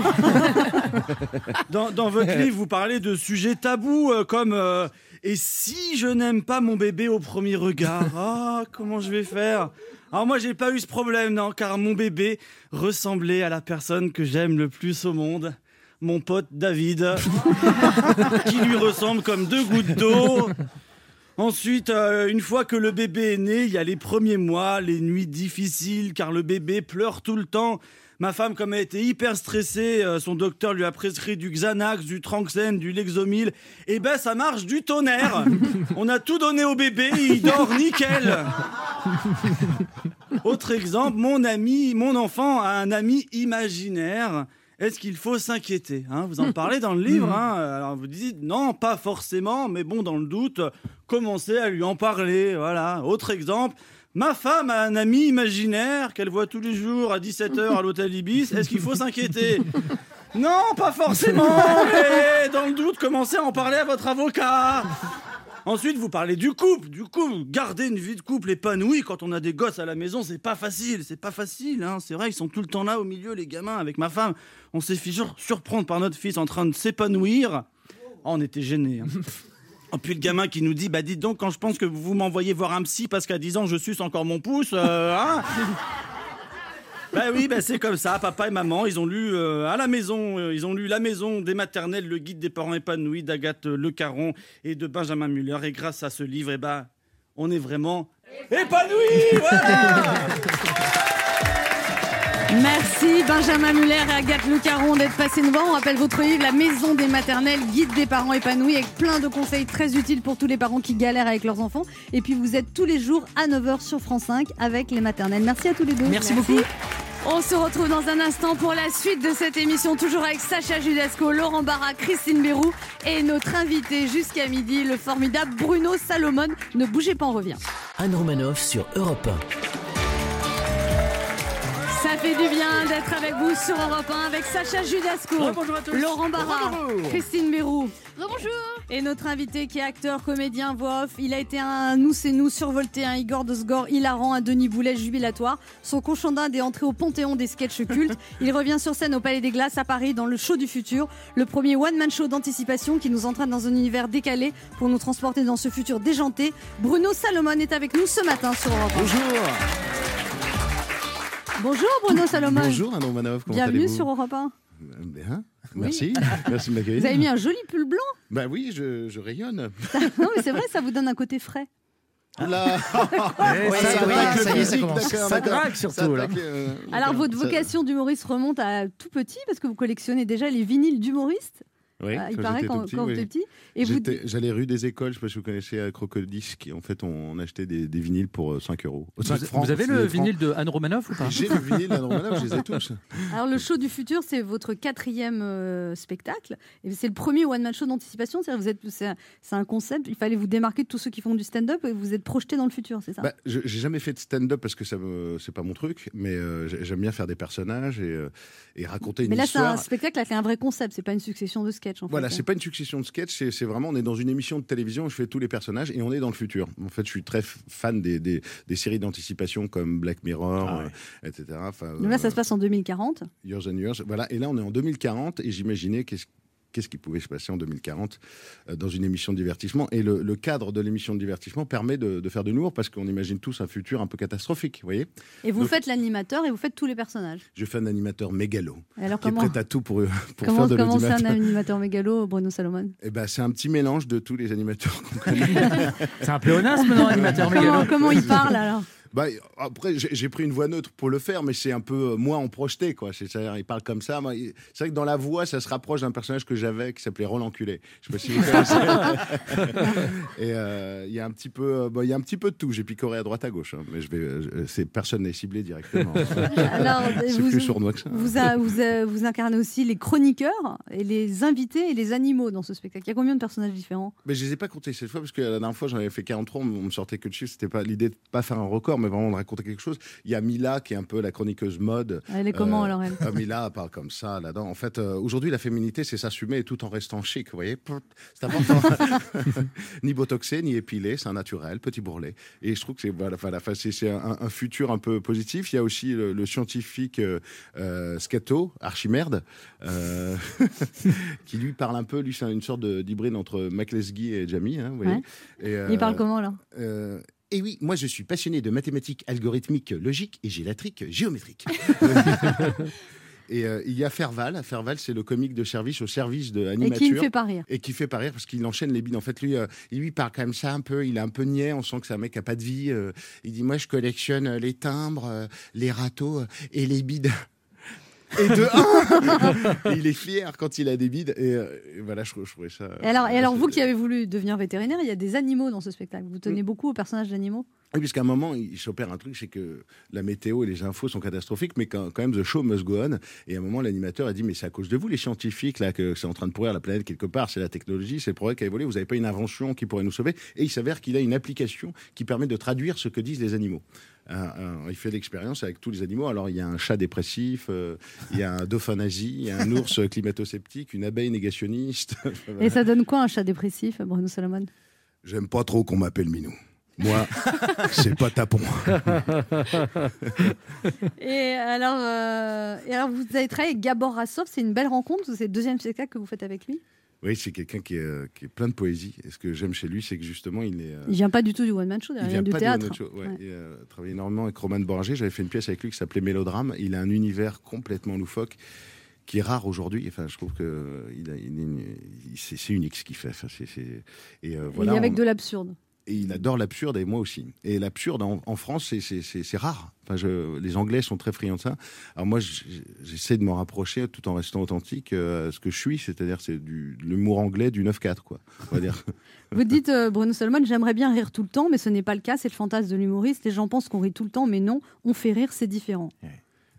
Dans votre livre, vous parlez de sujets tabous comme et si je n'aime pas mon bébé au premier regard, comment je vais faire ? Alors moi, j'ai pas eu ce problème, non, car mon bébé ressemblait à la personne que j'aime le plus au monde, mon pote David, qui lui ressemble comme 2 gouttes d'eau. Ensuite, une fois que le bébé est né, il y a les premiers mois, les nuits difficiles, car le bébé pleure tout le temps. Ma femme, comme elle était hyper stressée, son docteur lui a prescrit du Xanax, du Tranxène, du Lexomil. Et ben, ça marche du tonnerre. On a tout donné au bébé, il dort nickel. Autre exemple, mon enfant a un ami imaginaire. Est-ce qu'il faut s'inquiéter ? Vous en parlez dans le livre. Alors vous dites non, pas forcément, mais bon, dans le doute, commencez à lui en parler. Voilà. Autre exemple, ma femme a un ami imaginaire qu'elle voit tous les jours à 17h à l'hôtel Ibis. Est-ce qu'il faut s'inquiéter ? Non, pas forcément, mais dans le doute, commencez à en parler à votre avocat. Ensuite, vous parlez du couple. Du coup, garder une vie de couple épanouie quand on a des gosses à la maison, c'est pas facile. C'est vrai, ils sont tout le temps là au milieu, les gamins. Avec ma femme, on s'est fait surprendre par notre fils en train de s'épanouir. On était gênés. Et puis le gamin qui nous dit, dites donc, quand je pense que vous m'envoyez voir un psy parce qu'à 10 ans, je suce encore mon pouce, oui, c'est comme ça. Papa et maman, ils ont lu à la maison, ils ont lu La Maison des Maternelles, le guide des parents épanouis d'Agathe Le Caron et de Benjamin Muller. Et grâce à ce livre, on est vraiment épanouis. Voilà. Merci Benjamin Muller et Agathe Le Caron d'être passés nous voir. On rappelle votre livre La Maison des Maternelles, guide des parents épanouis, avec plein de conseils très utiles pour tous les parents qui galèrent avec leurs enfants. Et puis vous êtes tous les jours à 9h sur France 5 avec les maternelles. Merci à tous les deux. Merci beaucoup. On se retrouve dans un instant pour la suite de cette émission, toujours avec Sacha Judasco, Laurent Barra, Christine Béroux et notre invité jusqu'à midi, le formidable Bruno Salomon. Ne bougez pas, on revient. Anne Romanoff sur Europe 1. Ça fait du bien d'être avec vous sur Europe 1 avec Sacha Judasco, Laurent Barra, Christine Béroux. Bonjour. Et notre invité qui est acteur, comédien, voix off. Il a été un Nous c'est nous survolté, un Igor Dosgor hilarant, un Denis Boulet jubilatoire. Son cochon d'Inde est entré au panthéon des sketchs cultes. Il revient sur scène au Palais des Glaces à Paris dans le show du futur, le premier one-man show d'anticipation qui nous entraîne dans un univers décalé pour nous transporter dans ce futur déjanté. Bruno Salomon est avec nous ce matin sur Europe 1. Bonjour. Bonjour Bruno Salomon. Bonjour Anne Romanoff, comment Bienvenue allez-vous ? sur Europe 1. Bien, merci. Oui. Merci de m'accueillir. Vous avez mis un joli pull blanc. Bah oui, je rayonne. Non mais c'est vrai, ça vous donne un côté frais. Là, ça y est, ça commence. Ça drague surtout. Là. Alors votre vocation d'humoriste remonte à tout petit parce que vous collectionnez déjà les vinyles d'humoristes. Oui, il paraît quand vous étiez petit. Et j'allais rue des Écoles, je ne sais pas si vous connaissez Crocodisc, en fait on achetait des vinyles pour 5 euros. 5 francs, vous avez le vinyle de Anne Romanoff ou pas ? J'ai le vinyle d'Anne Romanoff, je les ai tous. Alors le show du futur, c'est votre 4e spectacle. Et c'est le premier one-man show d'anticipation. C'est un concept, il fallait vous démarquer de tous ceux qui font du stand-up et vous êtes projeté dans le futur, c'est ça ? J'ai jamais fait de stand-up parce que c'est pas mon truc, mais j'aime bien faire des personnages et raconter une histoire. Mais là c'est un spectacle avec un vrai concept, c'est pas une succession de sketchs. Voilà, c'est pas une succession de sketchs, c'est vraiment, on est dans une émission de télévision où je fais tous les personnages et on est dans le futur. En fait, je suis très fan des séries d'anticipation comme Black Mirror, etc. Donc là, ça se passe en 2040. Years and Years, voilà. Et là, on est en 2040 et j'imaginais qu'est-ce qui pouvait se passer en 2040 dans une émission de divertissement. Et le cadre de l'émission de divertissement permet de faire de l'humour parce qu'on imagine tous un futur un peu catastrophique, vous voyez. Et vous faites l'animateur et vous faites tous les personnages. Je fais un animateur mégalo alors, qui est prêt à tout pour faire de l'audimateur. Comment c'est un animateur mégalo, Bruno Salomon ? C'est un petit mélange de tous les animateurs qu'on connaît. C'est un pléonasme, non, animateur mégalo ? Comment il parle alors ? Après, j'ai pris une voix neutre pour le faire, mais c'est un peu moi en projeté, quoi. C'est-à-dire, il parle comme ça. C'est vrai que dans la voix, ça se rapproche d'un personnage que j'avais qui s'appelait Roland Culé. Je sais pas si vous connaissez. Et il y a un petit peu de tout. J'ai picoré à droite à gauche, hein, mais personne n'est ciblé directement. Alors, c'est plus sournois que ça. Vous incarnez aussi les chroniqueurs et les invités et les animaux dans ce spectacle. Il y a combien de personnages différents ? Mais je les ai pas comptés cette fois parce que la dernière fois j'en avais fait 43, on me sortait que de chiffres. C'était pas l'idée de pas faire un record, mais vraiment de raconter quelque chose. Il y a Mila qui est un peu la chroniqueuse mode. Elle est comment alors elle Mila parle comme ça là-dedans. En fait, aujourd'hui la féminité c'est s'assumer tout en restant chic, vous voyez. C'est important. Ni botoxé, ni épilé, c'est un naturel, petit bourrelet. Et je trouve que c'est un futur un peu positif. Il y a aussi le scientifique Scato, Archimerde, qui lui parle un peu. Lui c'est une sorte d'hybride entre McLesguy et Jamie, hein, vous voyez. Ouais. Il parle comment alors Et oui, moi je suis passionné de mathématiques algorithmiques, logiques et gélatriques géométriques. Et il y a Ferval. Ferval, c'est le comique de service au service de Animature. Et qui ne fait pas rire. Et qui fait pas rire parce qu'il enchaîne les bides. En fait, lui parle quand même ça un peu. Il est un peu niais. On sent que c'est un mec qui a pas de vie. Il dit, moi, je collectionne les timbres, les râteaux et les bides. Et et il est fier quand il a des bides. Et voilà, je trouvais ça. Et alors vous qui avez voulu devenir vétérinaire, il y a des animaux dans ce spectacle. Vous tenez beaucoup aux personnages d'animaux ? Oui, puisqu'à un moment, il s'opère un truc, c'est que la météo et les infos sont catastrophiques, mais quand même, the show must go on. Et à un moment, l'animateur a dit, mais c'est à cause de vous, les scientifiques, là, que c'est en train de pourrir la planète quelque part, c'est la technologie, c'est le progrès qui a évolué, vous n'avez pas une invention qui pourrait nous sauver. Et il s'avère qu'il a une application qui permet de traduire ce que disent les animaux. Il fait l'expérience avec tous les animaux. Alors, il y a un chat dépressif, il y a un dauphin nazi, il y a un ours climato-sceptique, une abeille négationniste. Et ça donne quoi, un chat dépressif, Bruno Salomon ? J'aime pas trop qu'on m'appelle Minou. Moi, c'est pas tapon. Et alors, vous avez travaillé avec Gabor Rassov, c'est une belle rencontre, c'est le deuxième spectacle que vous faites avec lui ? Oui, c'est quelqu'un qui est plein de poésie. Et ce que j'aime chez lui, c'est que justement, il vient pas du tout du one-man show, il vient du théâtre. Il a travaillé énormément avec Roman Borger. J'avais fait une pièce avec lui qui s'appelait Mélodrame. Il a un univers complètement loufoque qui est rare aujourd'hui. Enfin, je trouve que c'est unique ce qu'il fait. Enfin, voilà, et avec de l'absurde. Et il adore l'absurde, et moi aussi. Et l'absurde, en France, c'est rare. Enfin, les Anglais sont très friands de ça. Alors moi, j'essaie de m'en rapprocher tout en restant authentique à ce que je suis, c'est-à-dire c'est l'humour anglais du 9-4, quoi. On va dire. Vous dites, Bruno Salomon, j'aimerais bien rire tout le temps, mais ce n'est pas le cas, c'est le fantasme de l'humoriste. Les gens pensent qu'on rit tout le temps, mais non, on fait rire, c'est différent.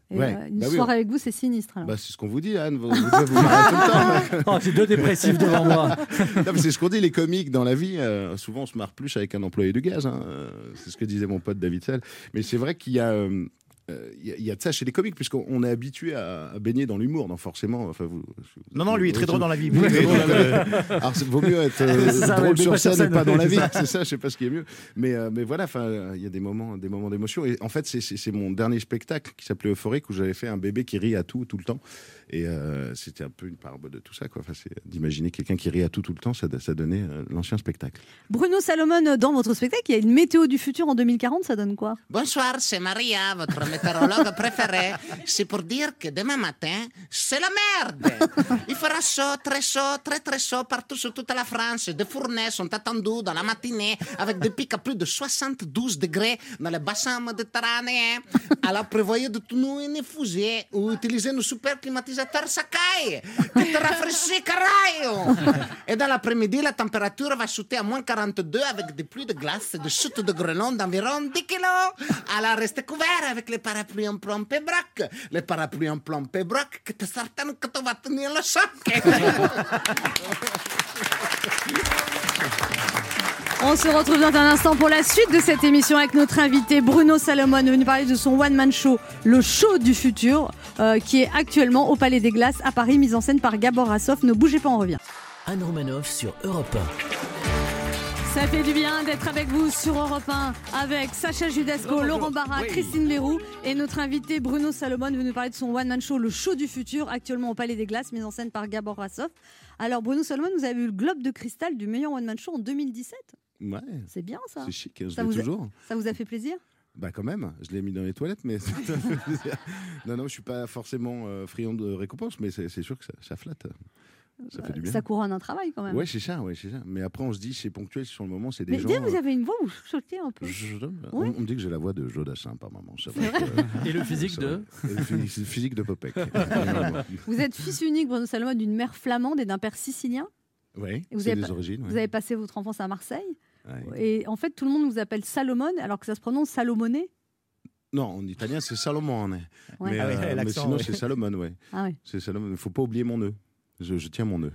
Et, Ouais. une Bah oui, soirée avec vous, c'est sinistre. Alors. Bah, c'est ce qu'on vous dit, Anne. Vous devez vous marrer tout le temps. Oh, j'ai deux dépressifs devant moi. Non, mais c'est ce qu'on dit, les comiques dans la vie. Souvent, on se marre plus avec un employé de gaz. Hein. C'est ce que disait mon pote David Sell. Mais c'est vrai qu'il y a. Il y a de ça chez les comiques, puisqu'on est habitué à baigner dans l'humour, donc forcément. Enfin, Non, lui, il est très drôle dans la vie. Alors, vaut mieux être drôle sur scène et pas dans la vie. C'est ça, je sais pas ce qui est mieux. Mais voilà, il y a des moments d'émotion. Et en fait, c'est mon dernier spectacle qui s'appelait Euphorique, où j'avais fait un bébé qui rit à tout le temps. Et c'était un peu une parabole de tout ça, quoi. Enfin, c'est d'imaginer quelqu'un qui rit à tout le temps, ça donnait l'ancien spectacle. Bruno Salomon, dans votre spectacle, il y a une météo du futur en 2040, ça donne quoi? Bonsoir, c'est Maria, votre météorologue préférée. C'est pour dire que demain matin, c'est la merde. Il fera chaud, très très chaud partout sur toute la France. Des fournées sont attendues dans la matinée avec des pics à plus de 72 degrés dans les bassins méditerranéens. Alors prévoyez de nous une fusée ou utilisez nos super climatisateurs Sakai qui te rafraîchit carayo. Et dans l'après-midi, la température va chuter à moins 42 avec des pluies de glace et des chutes de grêlons d'environ 10 kilos. Alors restez couverts avec les parapluies en plomb Pébroc. Les parapluies en plomb Pébroc que tu es certain que tu vas tenir le choc. On se retrouve dans un instant pour la suite de cette émission avec notre invité Bruno Salomon, venu parler de son one-man show, le show du futur, qui est actuellement au Palais des Glaces à Paris, mise en scène par Gabor Rassoff. Ne bougez pas, on revient. Anne Romanoff sur Europe 1. Ça fait du bien d'être avec vous sur Europe 1 avec Sacha Judasco, Laurent Barra, Christine Leroux et notre invité Bruno Salomon, venu parler de son one-man show, le show du futur, actuellement au Palais des Glaces, mise en scène par Gabor Rassoff. Alors Bruno Salomon, vous avez eu le Globe de Cristal du meilleur one-man show en 2017. Ouais. C'est bien ça. C'est chic, je Ça l'ai vous a- toujours. Ça vous a fait plaisir? Bah quand même, je l'ai mis dans les toilettes, mais non, je suis pas forcément friand de récompense, mais c'est sûr que ça flatte. Ça fait du bien. Ça couronne un travail quand même. Ouais, c'est ça. Mais après, on se dit, c'est ponctuel sur le moment, c'est des Mais gens. déjà, vous avez une voix où vous chotez un peu. On me dit que j'ai la voix de Jodassin par moment. Ça C'est va, vrai Et le physique ça de va. Et le physique de Popek. Vous êtes fils unique, Bruno Salomon, d'une mère flamande et d'un père sicilien. Oui, Et vous c'est avez des pas- origines. ouais. Vous avez passé votre enfance à Marseille. Ouais. Et en fait, tout le monde vous appelle Salomon, alors que ça se prononce Salomone. Non, en italien, c'est Salomone. Ouais. Mais, Ah oui, mais l'accent, sinon, ouais. c'est Salomon, ouais. Ah ouais. C'est Salomon. Il ne faut pas oublier mon nœud. Je tiens mon nœud.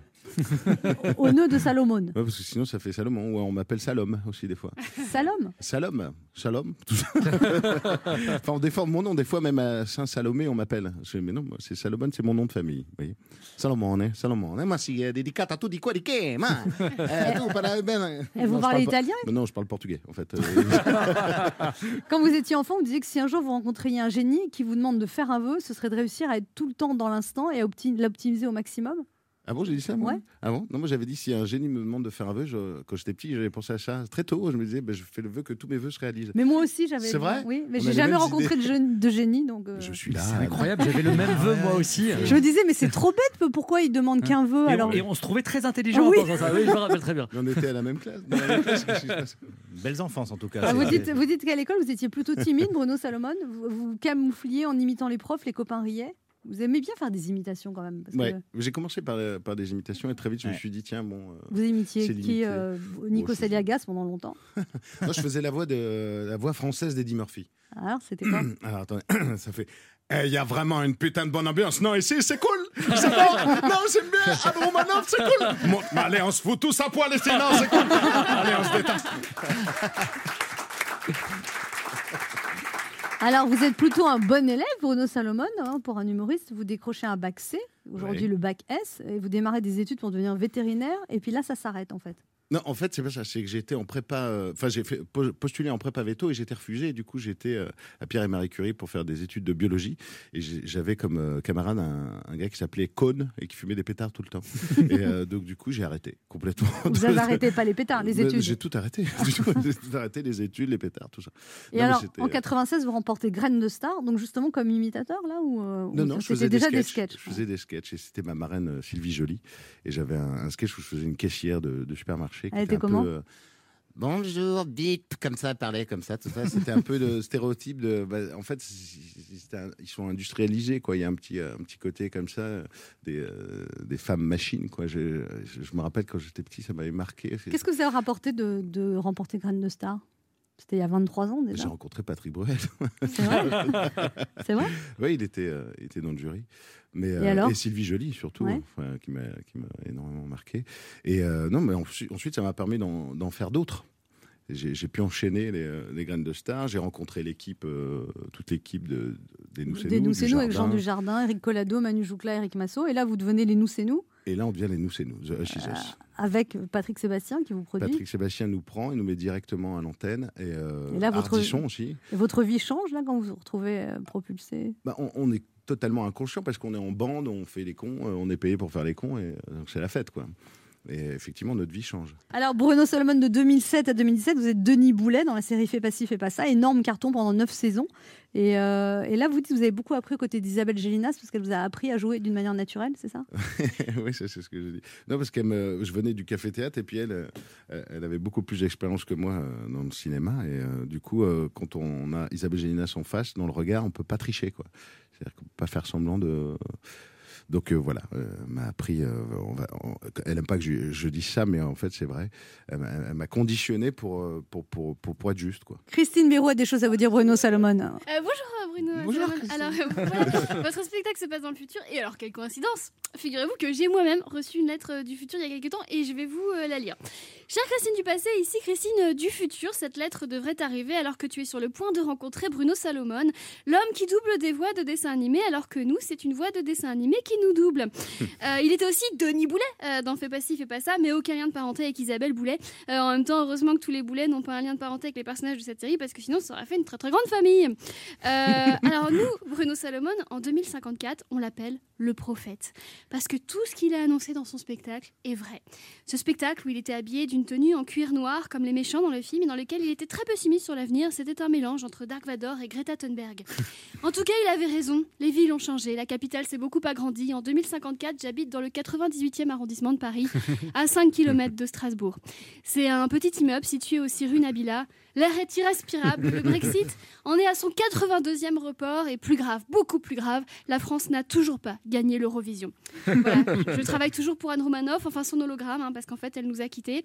Au nœud de Salomon. Ouais, parce que sinon, ça fait Salomon. Ouais, on m'appelle Salom aussi, des fois. Salom. Shalom. Tout ça. Enfin, on déforme mon nom. Des fois, même à Saint-Salomé, on m'appelle. Je fais, mais non, moi, c'est Salomon, c'est mon nom de famille. Vous voyez, Salomone. Ma si è dedicata a tu di qua di che, ma tu parli bene. Et vous Non, je parlez parle pas- italien? Non, je parle portugais, en fait. Quand vous étiez enfant, vous disiez que si un jour vous rencontriez un génie qui vous demande de faire un vœu, ce serait de réussir à être tout le temps dans l'instant et à l'optimiser au maximum. Ah bon, j'ai dit ça, moi? Ouais. Ah bon? Non, moi j'avais dit si un génie me demande de faire un vœu, quand j'étais petit, j'avais pensé à ça très tôt. Je me disais, je fais le vœu que tous mes vœux se réalisent. Mais moi aussi, j'avais. C'est vrai? Oui, mais On j'ai a les jamais mêmes rencontré de génie, donc. Je suis là. C'est incroyable, j'avais le même vœu moi aussi. Je me disais, mais c'est trop bête. Pourquoi il demande qu'un vœu Et, alors? et on se trouvait très intelligents Oui. en pensant ça. Oui, je me rappelle très bien. On était à la même classe. Dans la même classe, qu'est-ce qui se passe? Belles enfances en tout cas. Ah, vous dites qu'à l'école, vous étiez plutôt timide, Bruno Salomon. Vous camoufliez en imitant les profs, les copains riaient. Vous aimez bien faire des imitations quand même. Parce Ouais. que J'ai commencé par des imitations et très vite je me suis dit, tiens, bon. vous imitiez c'est qui limité. Nico Bon, je- Saliagas pendant longtemps. Moi, je faisais la voix française d'Eddie Murphy. Alors, c'était quoi? Alors, attendez, ça fait. Il y a vraiment une putain de bonne ambiance. Non, ici, c'est cool. C'est bon. Non, c'est bien. Anne Romanoff, c'est cool. Bon, mais allez, on se fout tous à poil ici. Non, c'est cool. Allez, on se détend. Alors, vous êtes plutôt un bon élève, Bruno Salomon, hein, pour un humoriste. Vous décrochez un bac C, aujourd'hui Ouais. le bac S, et vous démarrez des études pour devenir vétérinaire, et puis là, ça s'arrête en fait. Non, en fait, c'est pas ça. C'est que j'étais en prépa. Enfin, j'ai postulé en prépa veto et j'étais refusé. Et du coup, j'étais à Pierre et Marie Curie pour faire des études de biologie. Et j'avais comme camarade un gars qui s'appelait Cohn et qui fumait des pétards tout le temps. Et donc, du coup, j'ai arrêté complètement. Vous avez arrêté pas les pétards, les études. J'ai tout arrêté. J'ai tout arrêté, les études, les pétards, tout ça. Et Non, mais alors, c'était- en 96, vous remportez Graines de Star, donc justement comme imitateur, là ou Non, je c'était faisais déjà des des sketchs. sketchs. Je faisais des sketchs et c'était ma marraine Sylvie Joly. Et j'avais un sketch où je faisais une caissière de supermarché. Qui Elle était un comment peu, bonjour, bip, comme ça, parler comme ça, tout ça. C'était un peu le stéréotype de. En fait, ils sont industrialisés, quoi. Il y a un petit côté comme ça, des femmes machines, quoi. Je me rappelle quand j'étais petit, ça m'avait marqué. Qu'est-ce que vous avez rapporté de remporter Graines de Star? C'était il y a 23 ans déjà. J'ai rencontré Patrick Bruel. C'est vrai. C'est vrai. Oui, il était dans le jury. Mais, et Sylvie Joly surtout, qui m'a énormément marqué. Et non, mais ensuite, ça m'a permis d'en faire d'autres. J'ai pu enchaîner les graines de stars. J'ai rencontré toute l'équipe des Nous C'est Nous. Des Nous C'est Nous avec Jean Dujardin, Eric Collado, Manu Joucla, Eric Massot. Et là, vous devenez les Nous C'est Nous. Et là, on devient les Nous C'est Nous, The Hush Is Us. Avec Patrick Sébastien qui vous produit. Patrick Sébastien nous prend et nous met directement à l'antenne. Et là, Ardisson aussi. Et votre vie change là quand vous vous retrouvez propulsé. On est totalement inconscient parce qu'on est en bande, on fait les cons, on est payé pour faire les cons. Et donc c'est la fête, quoi. Et effectivement, notre vie change. Alors, Bruno Salomon, de 2007 à 2017, vous êtes Denis Boulet dans la série Fais pas ci, fais pas ça. Énorme carton pendant 9 saisons. Et là, vous dites que vous avez beaucoup appris aux côtés d'Isabelle Gélinas parce qu'elle vous a appris à jouer d'une manière naturelle, c'est ça? Oui, c'est ce que je dis. Non, parce que je venais du café-théâtre et puis elle avait beaucoup plus d'expérience que moi dans le cinéma. Et du coup, quand on a Isabelle Gélinas en face, dans le regard, on ne peut pas tricher, quoi. C'est-à-dire qu'on ne peut pas faire semblant de... Donc voilà, m'a appris. Elle n'aime pas que je dise ça, mais en fait c'est vrai. Elle m'a conditionné pour être juste, quoi. Christine Béraud a des choses à vous dire, Bruno Salomon. Bonjour Bruno. Bonjour. Salomon. Alors voilà, votre spectacle se passe dans le futur. Et alors quelle coïncidence! Figurez-vous que j'ai moi-même reçu une lettre du futur il y a quelques temps et je vais vous la lire. Chère Christine du passé, ici Christine du futur. Cette lettre devrait arriver alors que tu es sur le point de rencontrer Bruno Salomon, l'homme qui double des voix de dessin animé, alors que nous, c'est une voix de dessin animé qui nous double. Il était aussi Denis Boulet dans Fais pas ci, fais pas ça, mais aucun lien de parenté avec Isabelle Boulet. En même temps, heureusement que tous les Boulets n'ont pas un lien de parenté avec les personnages de cette série, parce que sinon, ça aurait fait une très très grande famille. Alors nous, Bruno Salomon, en 2054, on l'appelle le prophète, parce que tout ce qu'il a annoncé dans son spectacle est vrai. Ce spectacle où il était habillé d'une tenue en cuir noir comme les méchants dans le film et dans lequel il était très pessimiste sur l'avenir, c'était un mélange entre Dark Vador et Greta Thunberg. En tout cas, il avait raison, les villes ont changé, la capitale s'est beaucoup agrandie. En 2054, j'habite dans le 98e arrondissement de Paris, à 5 km de Strasbourg. C'est un petit immeuble situé aussi rue Nabila. L'air est irrespirable, le Brexit en est à son 82e report et plus grave, beaucoup plus grave, la France n'a toujours pas gagné l'Eurovision. Voilà, je travaille toujours pour Anne Romanoff, enfin son hologramme, parce qu'en fait elle nous a quittés.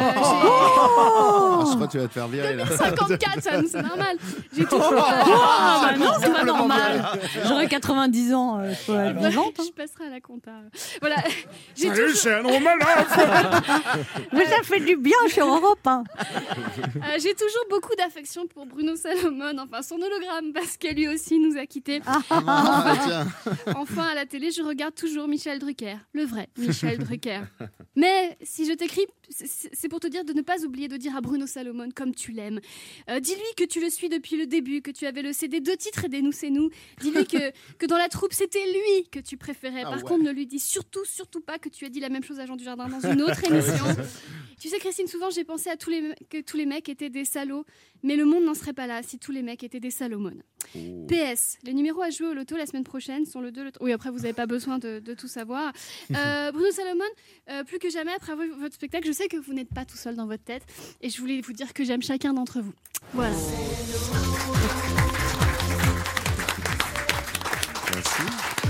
Je crois que tu vas te faire virer là. 54, c'est normal. J'ai toujours. Non, c'est pas normal. J'aurais 90 ans, je peux être vivante. Je passerai à la compta. Voilà. Salut, c'est Anne Romanoff. Mais ça fait du bien sur Europe 1. J'ai toujours beaucoup d'affection pour Bruno Salomon, enfin son hologramme, parce que lui aussi nous a quittés. Enfin, à la télé, je regarde toujours Michel Drucker, le vrai Michel Drucker. Mais si je t'écris, c'est pour te dire de ne pas oublier de dire à Bruno Salomon comme tu l'aimes. Dis-lui que tu le suis depuis le début, que tu avais le CD 2 titres et des Nous c'est nous. Dis-lui que dans la troupe, c'était lui que tu préférais. Par contre, ne lui dis surtout pas que tu as dit la même chose à Jean Dujardin dans une autre émission. Tu sais, Christine, souvent j'ai pensé que tous les mecs étaient des salauds, mais le monde n'en serait pas là si tous les mecs étaient des Salomon. PS, les numéros à jouer au loto la semaine prochaine sont le 2, le 3. Oui, après, vous n'avez pas besoin de tout savoir. Bruno Salomon, plus que jamais, après votre spectacle, je sais que vous n'êtes pas tout seul dans votre tête, et je voulais vous dire que j'aime chacun d'entre vous. Voilà. Merci.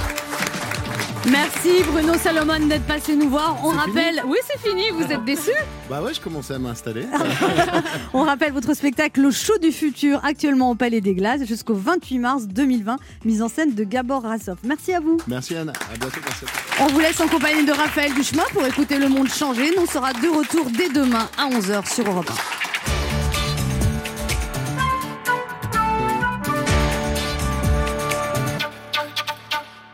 Merci Bruno Salomon d'être passé nous voir. On rappelle, oui c'est fini, vous êtes déçus? Bah ouais, je commençais à m'installer. On rappelle votre spectacle Le Show du Futur, actuellement au Palais des Glaces jusqu'au 28 mars 2020, mise en scène de Gabor Rassoff. Merci à vous. Merci Anna, à bientôt. Merci. On vous laisse en compagnie de Raphaël Duchemin pour écouter Le Monde changer. Nous, on sera de retour dès demain à 11h sur Europe 1.